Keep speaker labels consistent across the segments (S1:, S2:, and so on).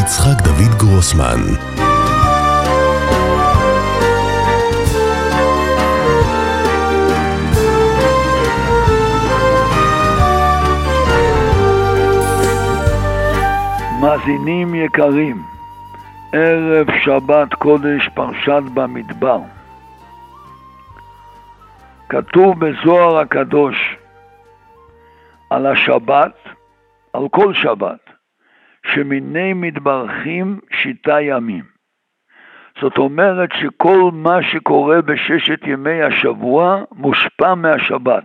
S1: יצחק דוד גרוסמן.
S2: מאזינים יקרים, ערב שבת קודש פרשת במדבר. כתוב בזוהר הקדוש על השבת, על כל שבת, שמיני מתברכים שיטה ימים. זאת אומרת שכל מה שקורה בששת ימי השבוע מושפע מהשבת.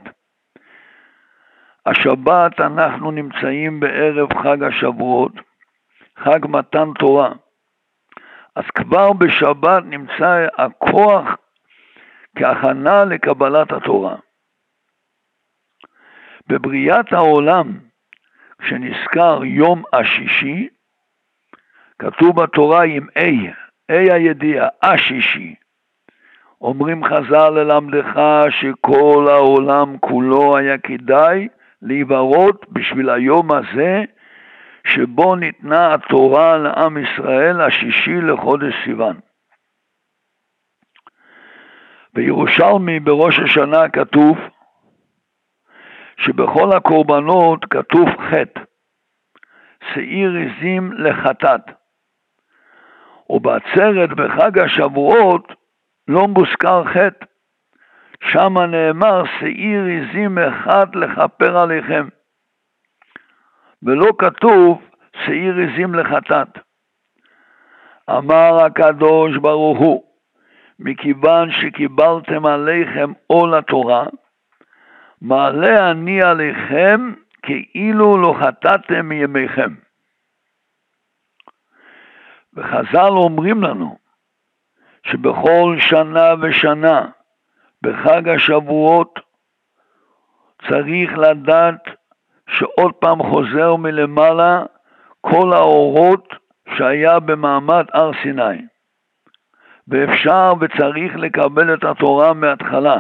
S2: השבת אנחנו נמצאים בערב חג השבועות, חג מתן תורה. אז כבר בשבת נמצא הכוח כהכנה לקבלת התורה. בבריאת העולם, כשנזכר יום השישי, כתוב בתורה עם הידיעה, השישי. אומרים חז"ל ללמדך שכל העולם כולו היה כדאי להיברות בשביל היום הזה, שבו ניתנה התורה לעם ישראל השישי לחודש סיוון. בירושלמי בראש השנה כתוב שבכל הקורבנות כתוב חטא, שעיר עזים לחטאת. ובעצרת בחג השבועות לא מוזכר חטא, שם נאמר שעיר עזים אחד לכפר עליכם, ולא כתוב שעיר עזים לחטאת. אמר הקדוש ברוך הוא, מכיוון שקיבלתם עליכם עול התורה, מעלה אני עליכם כאילו לא חטאתם מימיכם. וחז"ל אומרים לנו שבכל שנה ושנה בחג השבועות צריך לדעת שעוד פעם חוזר מלמעלה כל האורות שהיה במעמד הר סיני, ואפשר וצריך לקבל את התורה מההתחלה.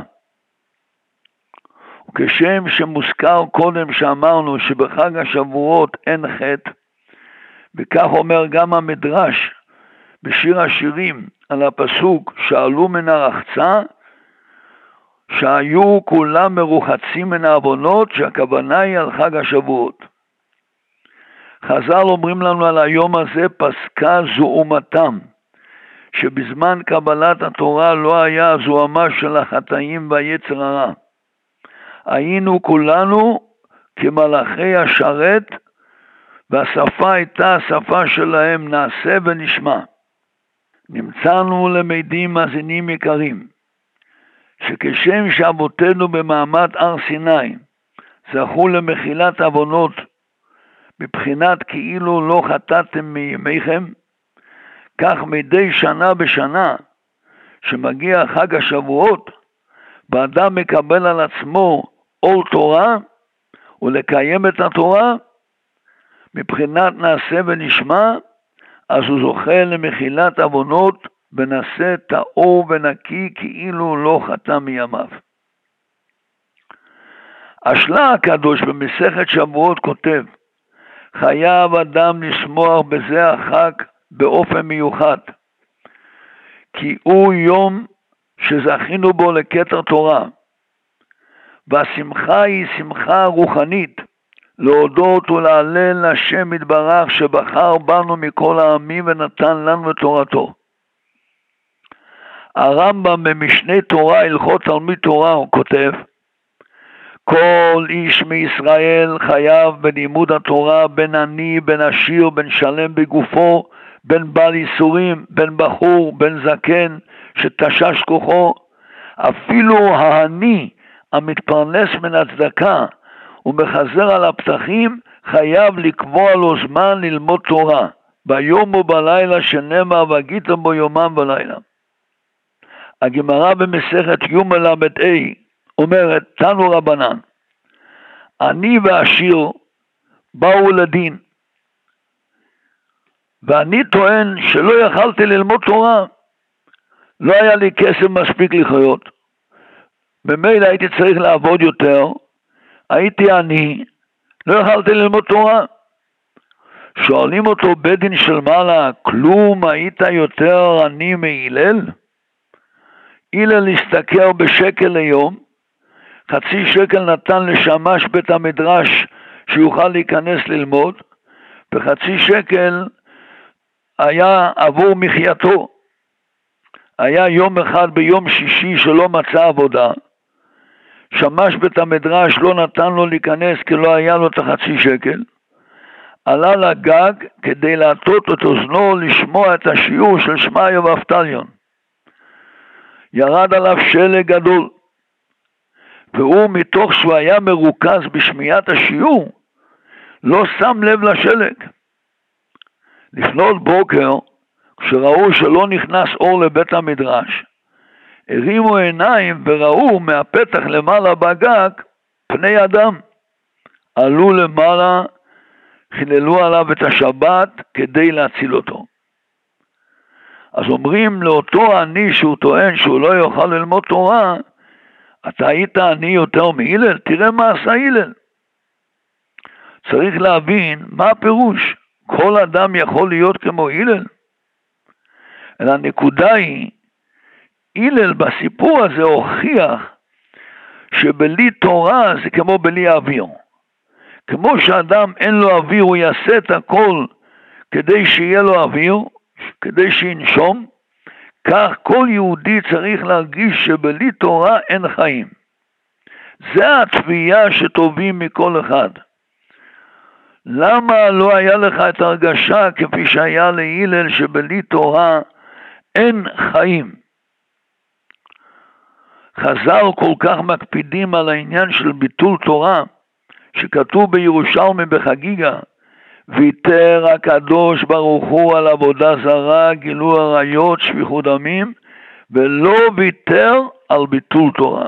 S2: וכשם שמוזכר קודם שאמרנו שבחג השבועות אין חטא, וכך אומר גם המדרש בשיר השירים על הפסוק שעלו מן הרחצה, שהיו כולם מרוחצים מן העוונות, שהכוונה היא על חג השבועות. חז"ל אומרים לנו על היום הזה פסקה זוהמתם, שבזמן קבלת התורה לא היה זוהמה של החטאים והיצר הרע. היינו כולנו כמלאכי השרת, והשפה הייתה השפה שלהם, נעשה ונשמע. נמצאנו למדים מאזינים יקרים, שכשם שאבותינו במעמד הר סיני זכו למחילת עוונות מבחינת כאילו לא חטאתם מימיכם, כך מדי שנה בשנה שמגיע חג השבועות, ואדם מקבל על עצמו עול תורה ולקיים את התורה מבחינת נעשה ונשמע, אז הוא זוכה למחילת עוונות ונעשה טהור ונקי כאילו לא חטא מימיו. השלה הקדוש במסכת שבועות כותב, חייב אדם לשמוח בזה החג באופן מיוחד, כי הוא יום שזכינו בו לכתר תורה, והשמחה היא שמחה רוחנית, להודות ולהלל לשם יתברך שבחר בנו מכל העמים ונתן לנו את תורתו. הרמב"ם במשנה תורה הלכות תלמיד תורה הוא כותב, כל איש מישראל חייב בלימוד התורה, בין עני, בין עשיר, בין שלם בגופו, בין בעל איסורים, בין בחור, בין זקן שתשש כוחו. אפילו העני המתפרנס מן הצדקה ומחזר על הפתחים חייב לקבוע לו זמן ללמוד תורה, ביום ובלילה, שנאמר והגיתם בו יומם ולילה. הגמרא במסכת יומא ל"ה אומרת, תנו רבנן, עני ועשיר באו לדין, ואני טוען שלא יכלתי ללמוד תורה, לא היה לי כסף מספיק לחיות, במילא הייתי צריך לעבוד יותר, הייתי עני, לא יכלתי ללמוד תורה. שואלים אותו בדין של מעלה, כלום היית יותר עני מהילל? הלל השתכר בשקל ליום, חצי שקל נתן לשמש בית המדרש שיוכל להיכנס ללמוד, וחצי שקל היה עבור מחייתו. היה יום אחד ביום שישי שלא מצא עבודה, שמש בית המדרש לא נתן לו להיכנס כי לא היה לו את החצי שקל, עלה לגג כדי להטות את אוזנו לשמוע את השיעור של שמעיה ואבטליון. ירד עליו שלג גדול, והוא מתוך שהוא היה מרוכז בשמיעת השיעור, לא שם לב לשלג. לפנות בוקר, כשראו שלא נכנס אור לבית המדרש, הרימו עיניים וראו מהפתח למעלה בגג פני אדם. עלו למעלה, חיללו עליו את השבת כדי להציל אותו. אז אומרים לאותו עני שהוא טוען שהוא לא יוכל ללמוד תורה, אתה היית עני יותר מהילל? תראה מה עשה הלל. צריך להבין מה הפירוש. כל אדם יכול להיות כמו הלל? אלא הנקודה היא, הלל בסיפור הזה הוכיח שבלי תורה זה כמו בלי אוויר. כמו שאדם אין לו אוויר, הוא יעשה את הכל כדי שיהיה לו אוויר, כדי שינשום, כך כל יהודי צריך להרגיש שבלי תורה אין חיים. זה התביעה שטובים מכל אחד. למה לא היה לך את הרגשה כפי שהיה להילל שבלי תורה אין חיים? חז"ל כל כך מקפידים על העניין של ביטול תורה, שכתוב בירושלמי בחגיגה, ויתר הקדוש ברוך הוא על עבודה זרה, גילוי עריות, שפיכות דמים, ולא ויתר על ביטול תורה.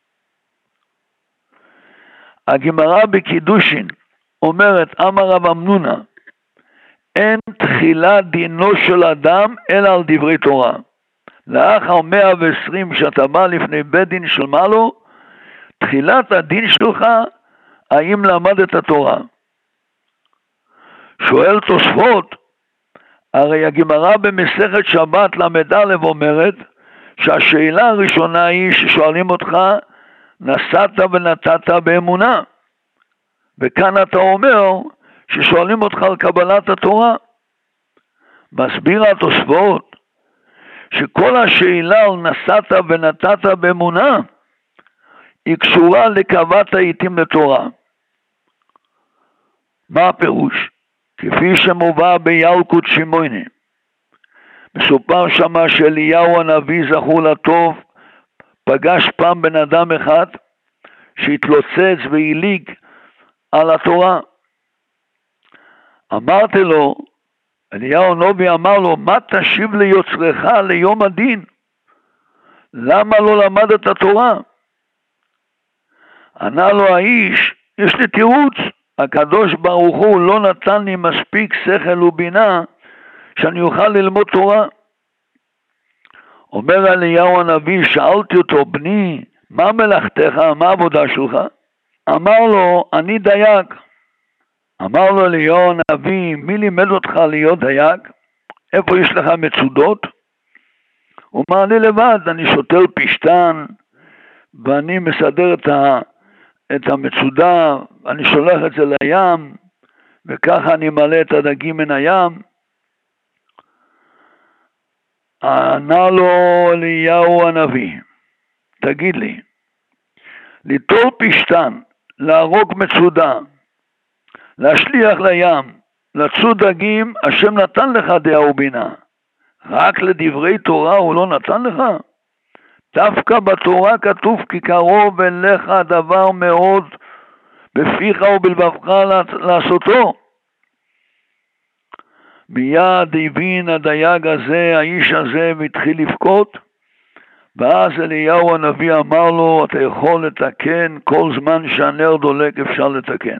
S2: הגמרא בקידושין אומרת, אמר רב אמנונה, אין תחילה דינו של אדם אלא על דברי תורה. לאחר 120 שאתה בא לפני בית דין של מעלו, תחילת הדין שלך, האם למדת התורה? שואל תוספות, הרי הגמרא במסכת שבת למד אומרת, שהשאלה הראשונה היא ששואלים אותך, נסעת ונתת באמונה. וכאן אתה אומר ששואלים אותך על קבלת התורה. מסביר התוספות שכל השאלה על נסעת ונתת באמונה היא קשורה לקרבת העיתים לתורה. מה הפירוש? כפי שמובא בילקוט שמעוני, מסופר שמה שאליהו הנביא זכור לטוב פגש פעם בן אדם אחד שהתלוצץ והיליג על התורה. אמרתי לו, אליהו הנביא אמר לו, מה תשיב ליוצרך ליום הדין? למה לא למד את התורה? ענה לו האיש, יש לי תירוץ, הקדוש ברוך הוא לא נתן לי מספיק שכל ובינה שאני אוכל ללמוד תורה. אומר אליהו הנביא, שאלתי אותו, בני, מה מלאכתך, מה העבודה שלך? אמר לו, אני דייג. אמר לו אליהו הנביא, מי לימד אותך להיות דייג? איפה יש לך מצודות? הוא אמר לי לבד, אני שוטר פשטן, ואני מסדר את המצודה, אני שולח את זה לים, וככה אני מלא את הדגים מן הים. ענה לו אליהו הנביא, תגיד לי, ליטול פשטן, להרוג מצודה, להשליח לים, לצוד דגים, השם נתן לך דעה ובינה. רק לדברי תורה הוא לא נתן לך? דווקא בתורה כתוב כי קרוב אליך הדבר מאוד בפיך ובלבבך לעשותו. מיד הבין הדייג הזה, האיש הזה, והתחיל לבכות, ואז אליהו הנביא אמר לו, אתה יכול לתקן, כל זמן שהנר דולק אפשר לתקן.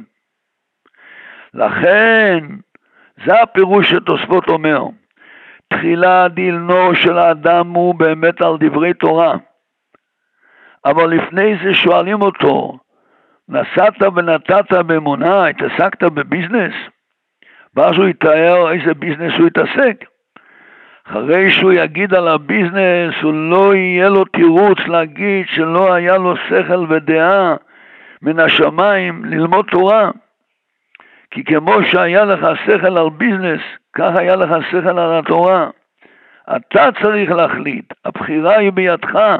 S2: לכן, זה הפירוש שתוספות אומר, תחילה דינו של האדם הוא באמת על דברי תורה, אבל לפני זה שואלים אותו, נסעת ונתת באמונה, התעסקת בביזנס? ואז הוא יתאר איזה ביזנס הוא יתעסק. אחרי שהוא יגיד על הביזנס, הוא לא יהיה לו תירוץ להגיד שלא היה לו שכל ודעה מן השמיים ללמוד תורה. כי כמו שהיה לך שכל על ביזנס, כך היה לך שכל על התורה. אתה צריך להחליט, הבחירה היא בידך.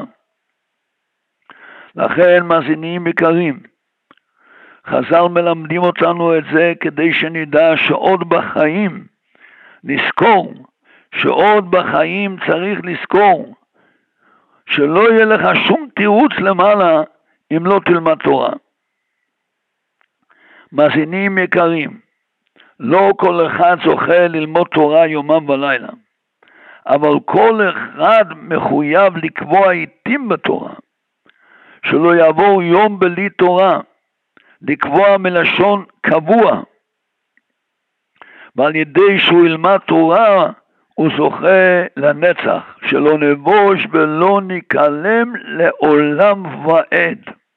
S2: לכן מאזינים יקרים, חז"ל מלמדים אותנו את זה כדי שנדע שעוד בחיים נזכור, שעוד בחיים צריך לזכור, שלא יהיה לך שום תירוץ למעלה אם לא תלמד תורה. מאזינים יקרים, לא כל אחד זוכה ללמוד תורה יומם ולילה, אבל כל אחד מחויב לקבוע עיתים בתורה, שלא יעבור יום בלי תורה, לקבוע מלשון קבוע, ועל ידי שהוא ילמד תורה, הוא זוכה לנצח, שלא נבוש ולא נקלם לעולם ועד.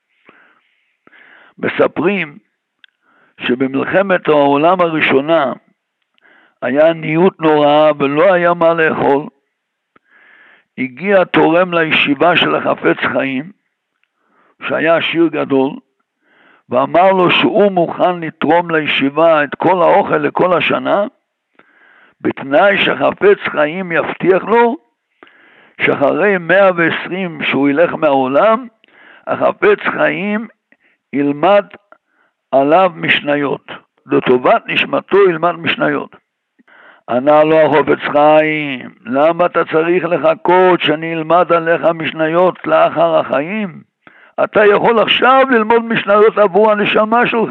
S2: מספרים שבמלחמת העולם הראשונה היה עניות נוראה ולא היה מה לאכול. הגיע תורם לישיבה של החפץ חיים, שהיה עשיר גדול, ואמר לו שהוא מוכן לתרום לישיבה את כל האוכל לכל השנה, בתנאי שחפץ חיים יבטיח לו שאחרי 120 שהוא ילך מהעולם, החפץ חיים ילמד עליו משניות, לטובת נשמתו ילמד משניות. ענה לו החפץ חיים, למה אתה צריך לחכות שאני אלמד עליך משניות לאחר החיים? אתה יכול עכשיו ללמוד משניות עבור הנשמה שלך.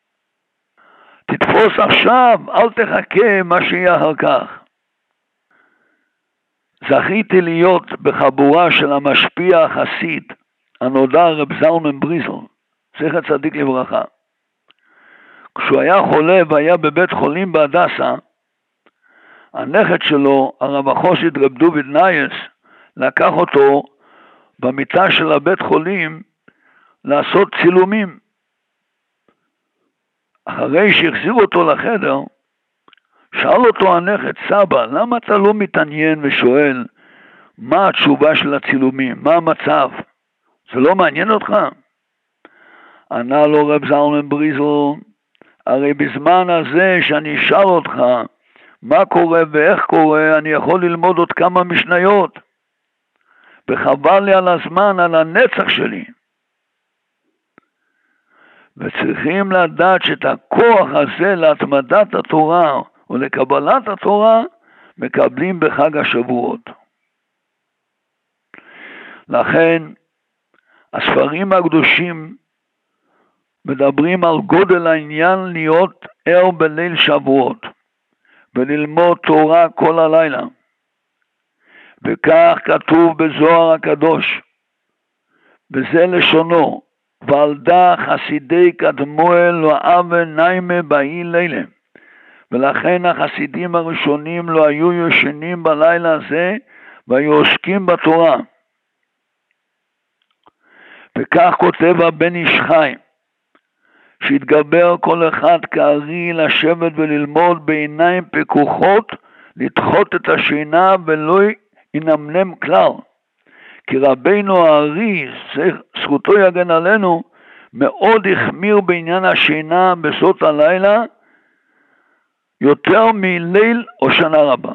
S2: תתפוס עכשיו, אל תחכה מה שיהיה אחר כך. זכיתי להיות בחבורה של המשפיע החסיד, הנודע רב זלמן בריזל, זכר צדיק לברכה. כשהוא היה חולה והיה בבית חולים בהדסה, הנכד שלו, הרב החסיד רב דוד נייס, לקח אותו במיטה של הבית חולים לעשות צילומים. אחרי שהחזיר אותו לחדר, שאל אותו הנכד, סבא, למה אתה לא מתעניין ושואל מה התשובה של הצילומים, מה המצב? זה לא מעניין אותך? ענה לו רב זלמן בריזל, הרי בזמן הזה שאני אשאל אותך מה קורה ואיך קורה, אני יכול ללמוד עוד כמה משניות, וחבל לי על הזמן, על הנצח שלי. וצריכים לדעת שאת הכוח הזה להתמדת התורה ולקבלת התורה מקבלים בחג השבועות. לכן הספרים הקדושים מדברים על גודל העניין להיות ער בליל שבועות וללמוד תורה כל הלילה. וכך כתוב בזוהר הקדוש, וזה לשונו, ועלדה חסידי קדמואל לא אבה ניימה באי לילה. ולכן החסידים הראשונים לא היו ישנים בלילה הזה והיו עוסקים בתורה. וכך כותב הבן איש חי, שהתגבר כל אחד כארי לשבת וללמוד בעיניים פקוחות, לדחות את השינה ולא ינמנם כלל. כי רבינו הארי, זכותו יגן עלינו, מאוד החמיר בעניין השינה בסוד הלילה, יותר מליל או שנה רבה.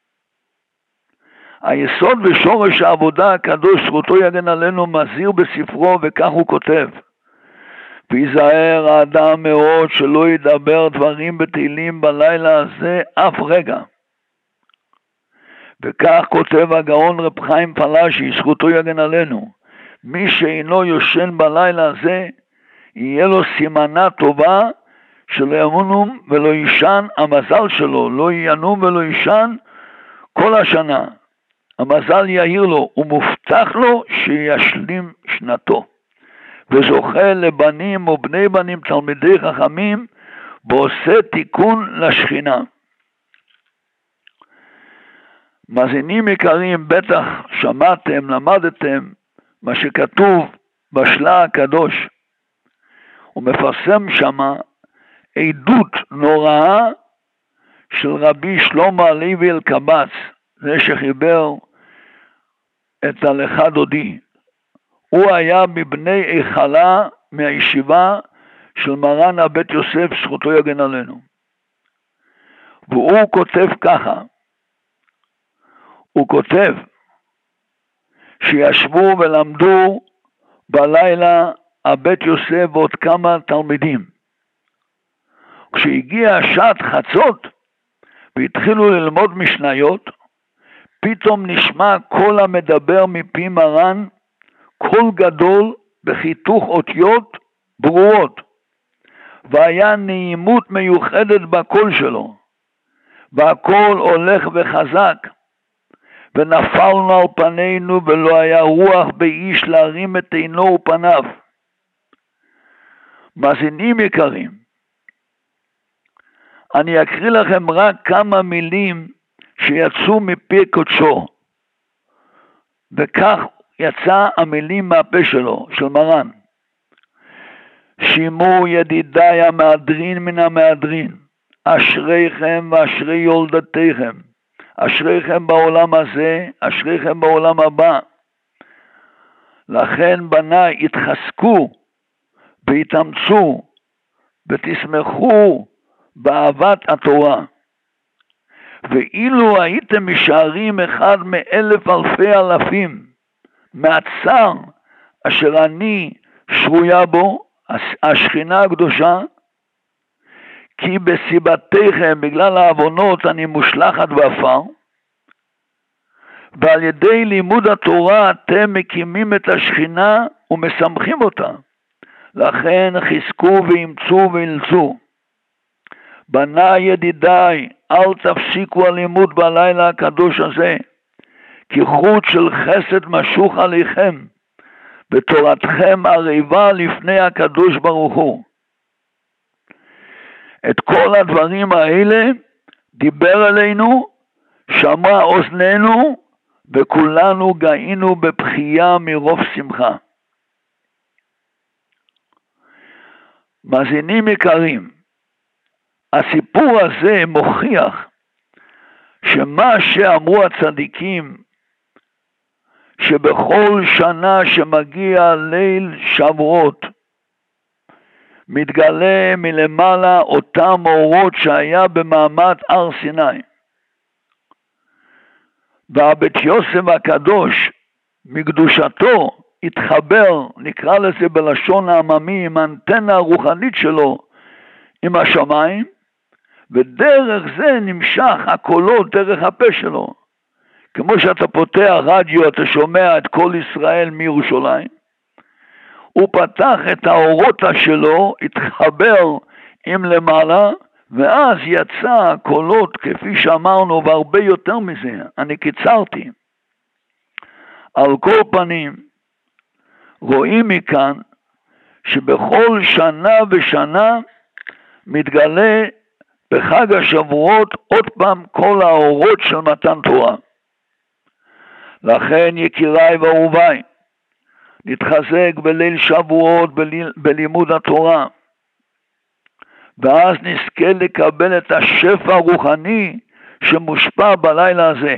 S2: היסוד ושורש העבודה הקדוש, זכותו יגן עלינו, מזהיר בספרו, וכך הוא כותב, ויזהר האדם מאוד שלא ידבר דברים בתהילים בלילה הזה אף רגע. וכך כותב הגאון רב חיים פלאשי, זכותו יגן עלינו, מי שאינו יושן בלילה הזה, יהיה לו סימנה טובה, שלא ינום ולא ישן המזל שלו, לא ינום ולא ישן כל השנה. המזל יאיר לו, ומובטח לו שישלים שנתו. וזוכה לבנים ובני בנים תלמידי חכמים, ועושה תיקון לשכינה. מאזינים יקרים, בטח שמעתם, למדתם, מה שכתוב בשלה הקדוש. הוא מפרסם שמה עדות נוראה של רבי שלמה הלוי אלקבץ, זה שחיבר את הלכה דודי. הוא היה מבני היכלה מהישיבה של מרן הבית יוסף, זכותו יגן עלינו. והוא כותב ככה, הוא כותב שישבו ולמדו בלילה הבית יוסף ועוד כמה תלמידים. כשהגיע שעת חצות והתחילו ללמוד משניות, פתאום נשמע קול המדבר מפי מרן, קול גדול בחיתוך אותיות ברורות, והיה נעימות מיוחדת בקול שלו, והקול הולך וחזק, ונפלנו על פנינו ולא היה רוח באיש להרים את עינו ופניו. מאזינים יקרים, אני אקריא לכם רק כמה מילים שיצאו מפי קודשו, וכך יצא המילים מהפה שלו, של מרן. שימו ידידיי המהדרין מן המהדרין, אשריכם ואשרי יולדתיכם, אשריכם בעולם הזה, אשריכם בעולם הבא. לכן בניי התחזקו והתאמצו ותשמחו באהבת התורה. ואילו הייתם משארים אחד מאלף אלפי אלפים מהצער אשר אני שרויה בו, השכינה הקדושה, כי בסיבתיכם בגלל העוונות אני מושלחת באפר, ועל ידי לימוד התורה אתם מקימים את השכינה ומשמחים אותה. לכן חזקו ואמצו ואילצו. בניי ידידיי, אל תפסיקו הלימוד בלילה הקדוש הזה, כי חוט של חסד משוך עליכם, ותורתכם ערבה לפני הקדוש ברוך הוא. את כל הדברים האלה דיבר אלינו, שמע אוזננו, וכולנו גאינו בבכייה מרוב שמחה. מאזינים יקרים, הסיפור הזה מוכיח שמה שאמרו הצדיקים, שבכל שנה שמגיע ליל שבועות, מתגלה מלמעלה אותם אורות שהיה במעמד הר סיני. והבית יוסף הקדוש מקדושתו התחבר, נקרא לזה בלשון העממי, עם האנטנה הרוחנית שלו עם השמיים, ודרך זה נמשך הקולות דרך הפה שלו. כמו שאתה פותח רדיו, אתה שומע את כל ישראל מירושלים, הוא פתח את האורות שלו, התחבר עם למעלה, ואז יצא הקולות כפי שאמרנו, והרבה יותר מזה, אני קיצרתי. על כל פנים, רואים מכאן שבכל שנה ושנה מתגלה בחג השבועות עוד פעם כל האורות של מתן תורה. לכן יקיריי ואהוביי, נתחזק בליל שבועות בלימוד התורה, ואז נזכה לקבל את השפע הרוחני שמושפע בלילה הזה.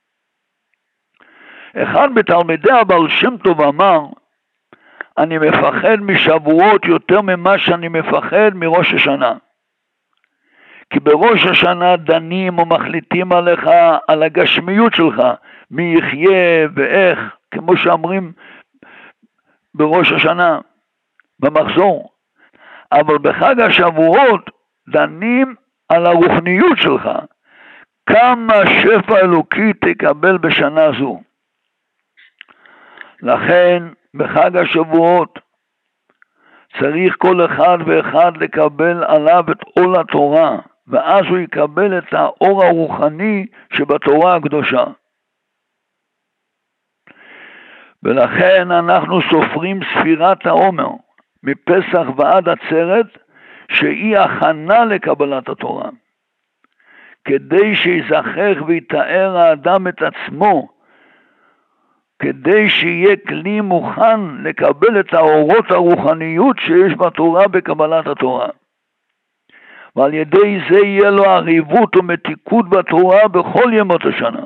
S2: אחד מתלמידי הבעל שם טוב אמר, אני מפחד משבועות יותר ממה שאני מפחד מראש השנה. כי בראש השנה דנים ומחליטים עליך, על הגשמיות שלך, מי יחיה ואיך, כמו שאומרים בראש השנה, במחזור. אבל בחג השבועות דנים על הרוחניות שלך, כמה שפע אלוקי תקבל בשנה זו. לכן בחג השבועות צריך כל אחד ואחד לקבל עליו את עול התורה, ואז הוא יקבל את האור הרוחני שבתורה הקדושה. ולכן אנחנו סופרים ספירת העומר מפסח ועד עצרת, שהיא הכנה לקבלת התורה, כדי שיזכח ויתאר האדם את עצמו, כדי שיהיה כלי מוכן לקבל את האורות הרוחניות שיש בתורה בקבלת התורה. ועל ידי זה יהיה לו עריבות ומתיקות בתורה בכל ימות השנה.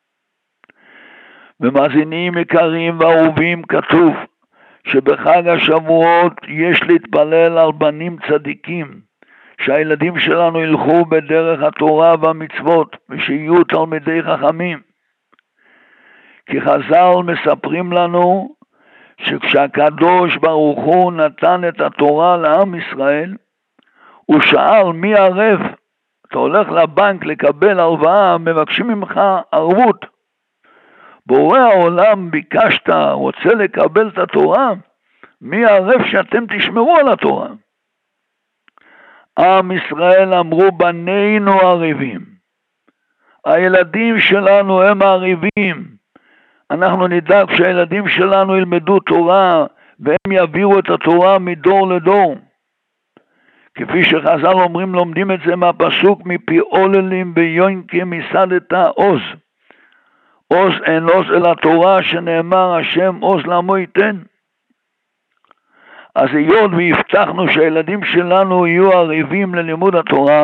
S2: במאזינים יקרים ואהובים כתוב שבחג השבועות יש להתפלל על בנים צדיקים, שהילדים שלנו ילכו בדרך התורה והמצוות ושיהיו תלמידי חכמים. כי חז"ל מספרים לנו שכשהקדוש ברוך הוא נתן את התורה לעם ישראל, הוא שאל מי ערב? אתה הולך לבנק לקבל הלוואה, מבקשים ממך ערבות. בורא העולם ביקשת, רוצה לקבל את התורה, מי ערב שאתם תשמרו על התורה? עם ישראל אמרו בנינו ערבים. הילדים שלנו הם ערבים. אנחנו נדאג שהילדים שלנו ילמדו תורה והם יביאו את התורה מדור לדור. כפי שחז"ל אומרים, לומדים את זה מהפסוק מפי עוללים ביונקים מסדת עוז. עוז אין עוז אלא תורה, שנאמר השם עוז לעמו ייתן. אז היות והבטחנו שהילדים שלנו יהיו ערבים ללימוד התורה,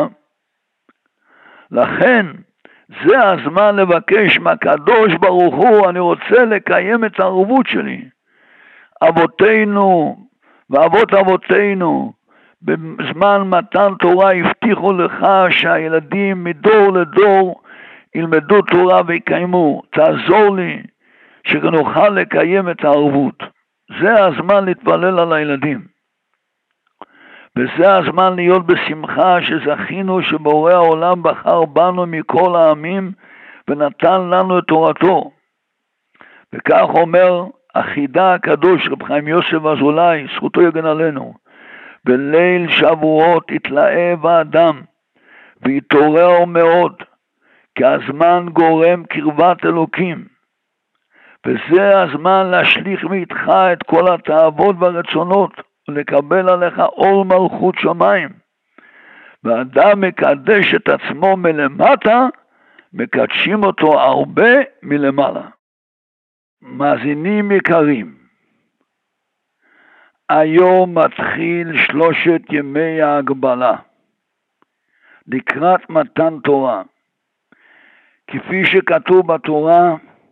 S2: לכן זה הזמן לבקש מהקדוש ברוך הוא, אני רוצה לקיים את הערבות שלי. אבותינו ואבות אבותינו בזמן מתן תורה הבטיחו לך שהילדים מדור לדור ילמדו תורה ויקיימו. תעזור לי שנוכל לקיים את הערבות. זה הזמן להתפלל על הילדים. וזה הזמן להיות בשמחה שזכינו שבורא העולם בחר בנו מכל העמים ונתן לנו את תורתו. וכך אומר החידה הקדוש רב חיים יוסף אזולאי, זכותו יגן עלינו, בליל שבועות יתלהב האדם ויתעורר מאוד, כי הזמן גורם קרבת אלוקים, וזה הזמן להשליך מאיתך את כל התאוות והרצונות ולקבל עליך אור מלכות שמיים. ואדם מקדש את עצמו מלמטה, מקדשים אותו הרבה מלמעלה. מאזינים יקרים, היום מתחיל 3 ימי ההגבלה לקראת מתן תורה. כפי שכתוב בתורה,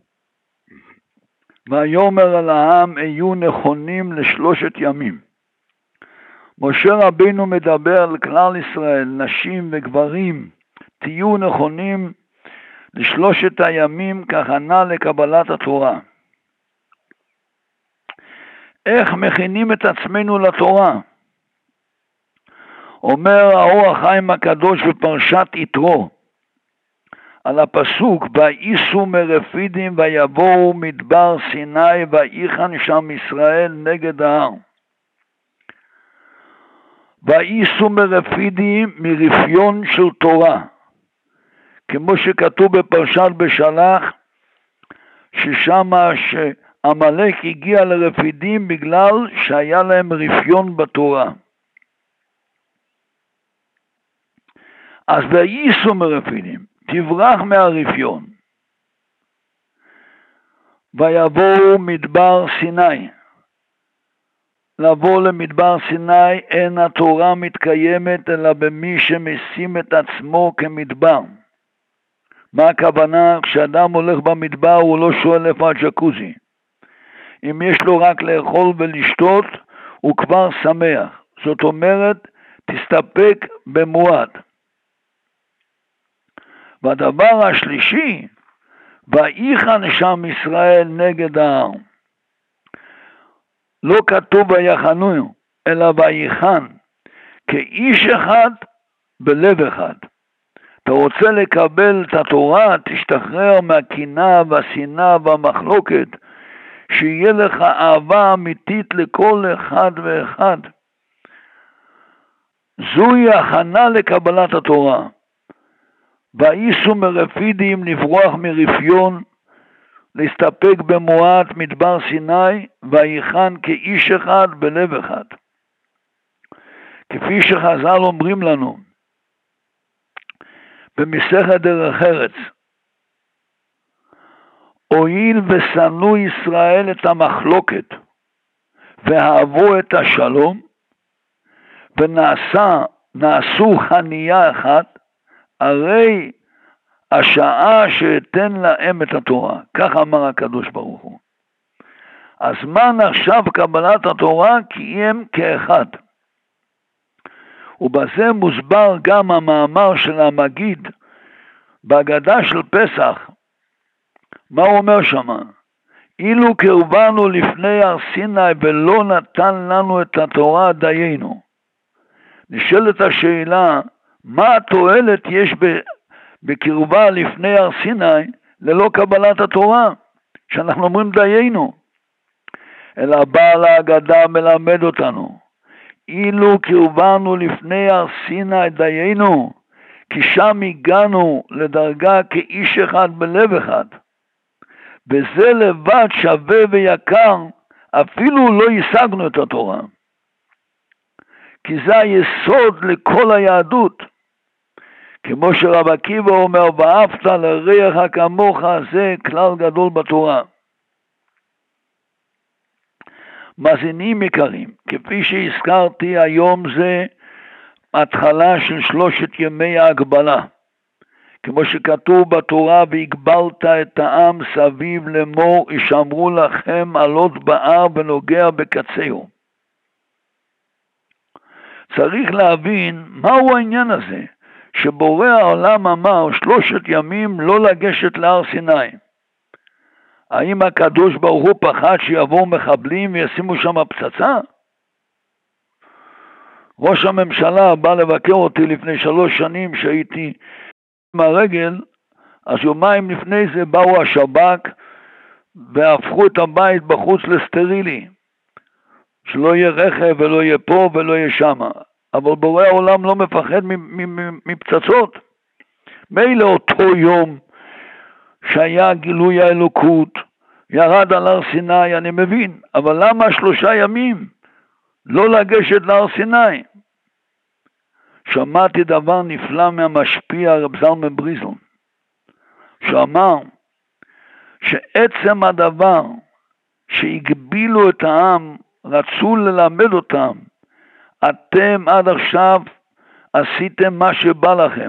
S2: ויאמר אל העם היו נכונים ל3 ימים. משה רבינו מדבר על כלל ישראל, נשים וגברים, תהיו נכונים ל3 הימים כהכנה לקבלת התורה. איך מכינים את עצמנו לתורה? אומר האור החיים הקדוש בפרשת יתרו, על הפסוק, וייסעו מרפידים ויבואו מדבר סיני ויחן שם ישראל נגד ההר. וייסעו מרפידים מרפיון של תורה, כמו שכתוב בפרשת בשלח, ששם שעמלק הגיע לרפידים בגלל שהיה להם רפיון בתורה. אז וייסעו מרפידים, תברח מהרפיון. ויבואו מדבר סיני. לבוא למדבר סיני אין התורה מתקיימת אלא במי שמשים את עצמו כמדבר. מה הכוונה? כשאדם הולך במדבר הוא לא שואל איפה הג'קוזי. אם יש לו רק לאכול ולשתות הוא כבר שמח. זאת אומרת תסתפק במועט. והדבר השלישי, ויחן שם ישראל נגד ההר. לא כתוב ויחנו, אלא ויחן, כאיש אחד בלב אחד. אתה רוצה לקבל את התורה, תשתחרר מהקנאה והשנאה והמחלוקת, שיהיה לך אהבה אמיתית לכל אחד ואחד. זוהי הכנה לקבלת התורה. וייסעו מרפידים, לברוח מרפיון, להסתפק במועט מדבר סיני, ויחן כאיש אחד בלב אחד. כפי שחז"ל אומרים לנו במסכת דרך ארץ, הואיל ושנאו ישראל את המחלוקת ואהבו את השלום, ונעשה נעשו חנייה אחת, הרי השעה שאתן להם את התורה. כך אמר הקדוש ברוך הוא. הזמן עכשיו קבלת התורה כי הם כאחד. ובזה מוסבר גם המאמר של המגיד בהגדה של פסח. מה הוא אומר שמה? אילו קרבנו לפני הר סיני ולא נתן לנו את התורה דיינו. נשאלת השאלה, מה התועלת יש בקרבה לפני הר סיני ללא קבלת התורה, שאנחנו אומרים דיינו? אלא בעל ההגדה מלמד אותנו, אילו קרבנו לפני הר סיני דיינו, כי שם הגענו לדרגה כאיש אחד בלב אחד. וזה לבד שווה ויקר, אפילו לא השגנו את התורה. כי זה היסוד לכל היהדות. כמו שרב עקיבא אומר, ואהבת לרעך כמוך, זה כלל גדול בתורה. מאזינים יקרים, כפי שהזכרתי, היום זה התחלה של 3 ימי ההגבלה. כמו שכתוב בתורה, והגבלת את העם סביב לאמור, ישמרו לכם עלות בהר ונוגע בקצהו. צריך להבין מהו העניין הזה, שבורא העולם אמר 3 ימים לא לגשת להר סיני. האם הקדוש ברוך הוא פחד שיבואו מחבלים וישימו שם פצצה? ראש הממשלה בא לבקר אותי לפני 3 שנים שהייתי עם הרגל, אז יומיים לפני זה באו השב"כ והפכו את הבית בחוץ לסטרילי, שלא יהיה רכב ולא יהיה פה ולא יהיה שם. אבל בורא העולם לא מפחד מפצצות. מילא אותו יום שהיה גילוי האלוקות, ירד על הר סיני, אני מבין, אבל למה 3 ימים לא לגשת להר סיני? שמעתי דבר נפלא מהמשפיע רב זלמן בריזל, שאמר שעצם הדבר שהגבילו את העם, רצו ללמד אותם, אתם עד עכשיו עשיתם מה שבא לכם.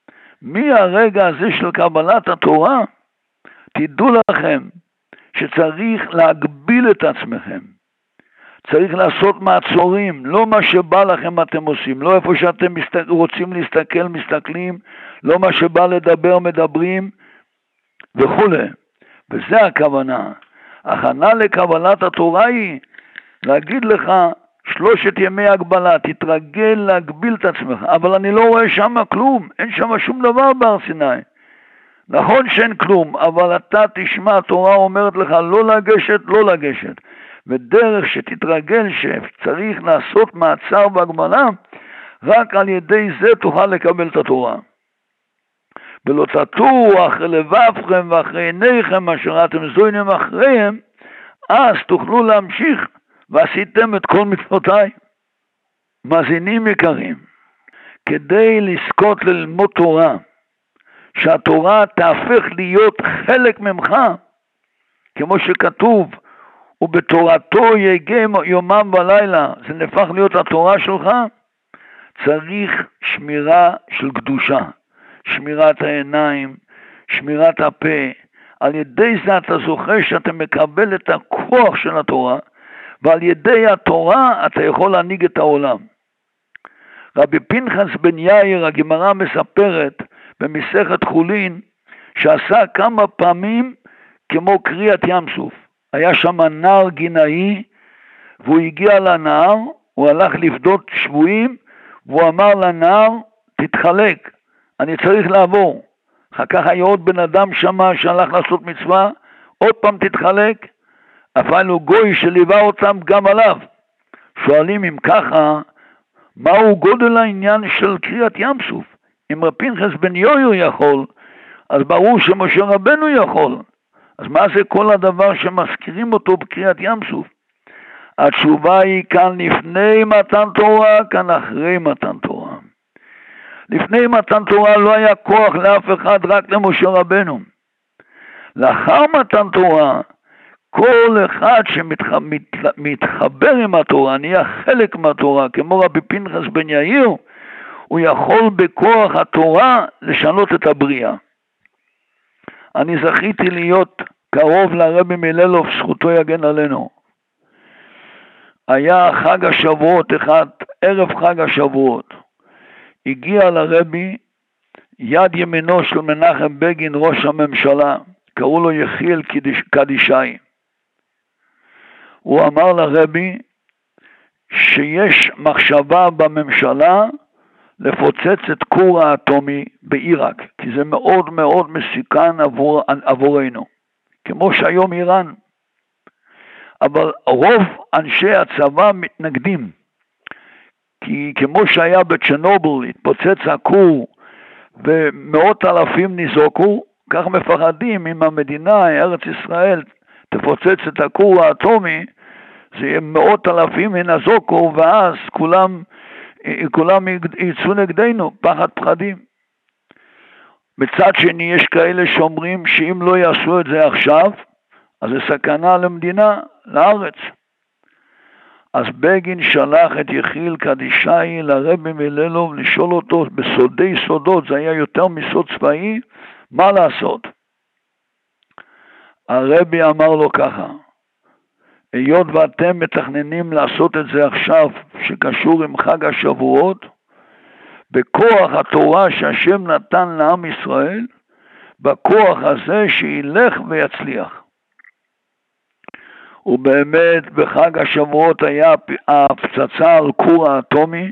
S2: מהרגע הזה של קבלת התורה, תדעו לכם שצריך להגביל את עצמכם. צריך לעשות מעצורים, לא מה שבא לכם אתם עושים, לא איפה שאתם רוצים להסתכל, מסתכלים, לא מה שבא לדבר, מדברים וכו'. וזה הכוונה. הכנה לקבלת התורה היא להגיד לך 3 ימי הגבלה, תתרגל להגביל את עצמך, אבל אני לא רואה שם כלום, אין שם שום דבר בהר סיני. נכון שאין כלום, אבל אתה תשמע, התורה אומרת לך לא לגשת, לא לגשת. ודרך שתתרגל שצריך לעשות מעצר והגבלה, רק על ידי זה תוכל לקבל את התורה. ולא תטורו אחרי לבבכם ואחרי עיניכם אשר אתם זוינים אחריהם, אז תוכלו להמשיך ועשיתם את כל מצוותיי. מאזינים יקרים, כדי לזכות ללמוד תורה, שהתורה תהפך להיות חלק ממך, כמו שכתוב, ובתורתו יגע יומם ולילה, זה נהפך להיות התורה שלך, צריך שמירה של קדושה, שמירת העיניים, שמירת הפה. על ידי זה אתה זוכה שאתה מקבל את הכוח של התורה, ועל ידי התורה אתה יכול להנהיג את העולם. רבי פנחס בן יאיר, הגמרא מספרת במסכת חולין, שעשה כמה פעמים כמו קריאת ים סוף. היה שם נער גינאי, והוא הגיע לנער, הוא הלך לפדות שבויים, והוא אמר לנער, תתחלק, אני צריך לעבור. אחר כך היה עוד בן אדם שמה שהלך לעשות מצווה, עוד פעם תתחלק, אפילו גוי שליווה אותם גם עליו. שואלים אם ככה, מהו גודל העניין של קריאת ים סוף? אם רבי פנחס בן יאיר יכול, אז ברור שמשה רבנו יכול. אז מה זה כל הדבר שמזכירים אותו בקריאת ים סוף? התשובה היא כאן לפני מתן תורה, כאן אחרי מתן תורה. לפני מתן תורה לא היה כוח לאף אחד, רק למשה רבנו. לאחר מתן תורה, כל אחד שמתחבר עם התורה, נהיה חלק מהתורה, כמו רבי פנחס בן יאיר, הוא יכול בכוח התורה לשנות את הבריאה. אני זכיתי להיות קרוב לרבי מיללוב, זכותו יגן עלינו. היה חג השבועות אחד, ערב חג השבועות. הגיע לרבי יד ימינו של מנחם בגין, ראש הממשלה, קראו לו יחיאל קדישאי. הוא אמר לרבי שיש מחשבה בממשלה לפוצץ את כור האטומי בעיראק, כי זה מאוד מאוד מסוכן עבורנו, כמו שהיום איראן. אבל רוב אנשי הצבא מתנגדים, כי כמו שהיה בצ'רנוביל, התפוצץ הכור ומאות אלפים ניזוקו, כך מפחדים אם המדינה, ארץ ישראל, תפוצץ את הכור האטומי, זה יהיה מאות אלפים ינזוקו, ואז כולם יצאו נגדנו, פחד פחדים. מצד שני יש כאלה שאומרים שאם לא יעשו את זה עכשיו, אז זה סכנה למדינה, לארץ. אז בגין שלח את יחיאל קדישאי לרבי מיללוב לשאול אותו בסודי סודות, זה היה יותר מסוד צבאי, מה לעשות? הרבי אמר לו ככה, היות ואתם מתכננים לעשות את זה עכשיו, שקשור עם חג השבועות, בכוח התורה שהשם נתן לעם ישראל, בכוח הזה שילך ויצליח. ובאמת בחג השבועות היה הפצצה על כור האטומי,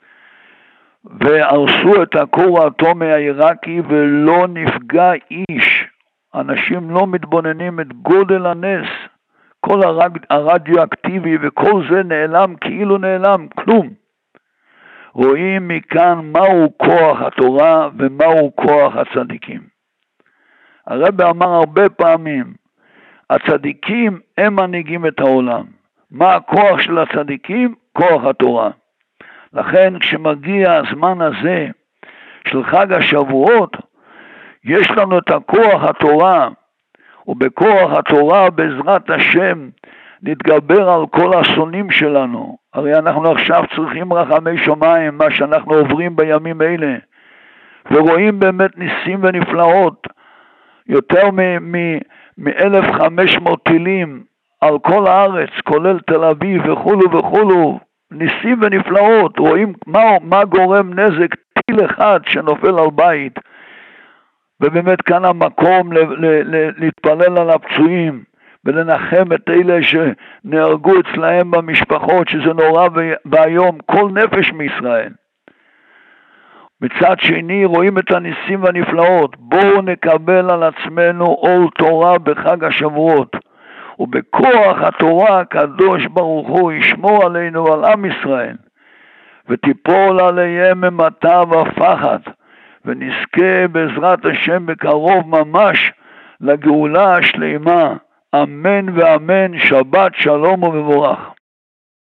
S2: והרסו את הכור האטומי העיראקי ולא נפגע איש. אנשים לא מתבוננים את גודל הנס, כל הרדיואקטיבי וכל זה נעלם כאילו נעלם, כלום. רואים מכאן מהו כוח התורה ומהו כוח הצדיקים. הרב אמר הרבה פעמים, הצדיקים הם מנהיגים את העולם. מה הכוח של הצדיקים? כוח התורה. לכן כשמגיע הזמן הזה של חג השבועות, יש לנו את הכוח התורה, ובכוח התורה בעזרת השם נתגבר על כל האסונים שלנו. הרי אנחנו עכשיו צריכים רחמי שמיים, מה שאנחנו עוברים בימים אלה, ורואים באמת ניסים ונפלאות, יותר מ-1,500 טילים על כל הארץ, כולל תל אביב וכולו וכולו, ניסים ונפלאות, רואים מה גורם נזק, טיל אחד שנופל על בית, ובאמת כאן המקום להתפלל על הפצועים, ולנחם את אלה שנהרגו אצלהם במשפחות, שזה נורא והיום, כל נפש מישראל. מצד שני רואים את הניסים והנפלאות, בואו נקבל על עצמנו עול תורה בחג השבועות, ובכוח התורה הקדוש ברוך הוא ישמור עלינו על עם ישראל, ותיפול עליהם ממתה ופחד, ונזכה בעזרת השם בקרוב ממש לגאולה השלמה, אמן ואמן, שבת שלום ומבורך.